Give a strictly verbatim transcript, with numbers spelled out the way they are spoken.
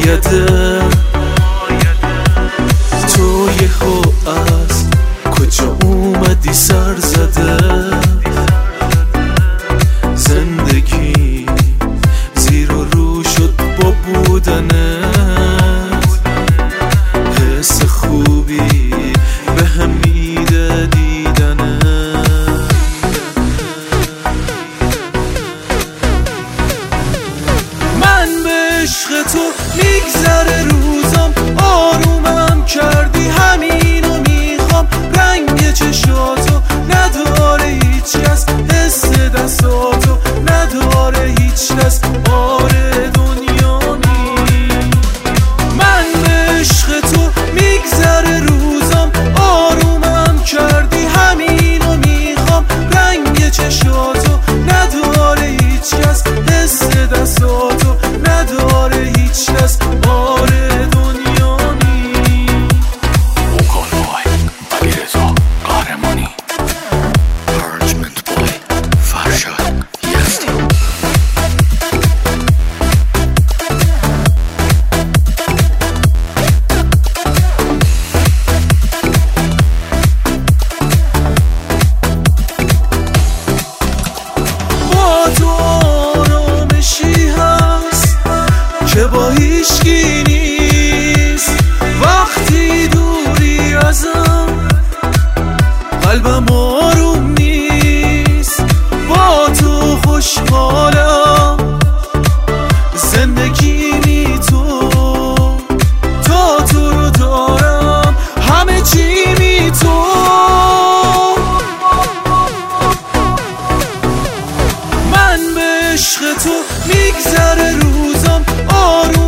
آیده تو یهو از کجا اومدی سر زده زندگی زیر و رو شد با بودنت حس خوبی به هم میده دیدنت من به عشق تو میگذره روزم آرومم کردی همینو میخوام رنگ چشاتو نداره هیچ کس حس دستاتو نداره هیچ کس آره دنیا نی من به عشق تو میگذره روزم آرومم کردی همینو میخوام رنگ چشاتو نداره هیچ کس حس دستاتو نداره هیچ کس آره دنیا نی وکالای علیرضا قهرمانی پرچمنت بای فرشاد یزدی با تو آرامشی هست که با هیچکی نیست وقتی دوری ازم قلبم آروم نیست با تو خوشحالم زندگی می تو تا تو رو دارم همه چی می تو من به عشق تو میگذره روزم آروم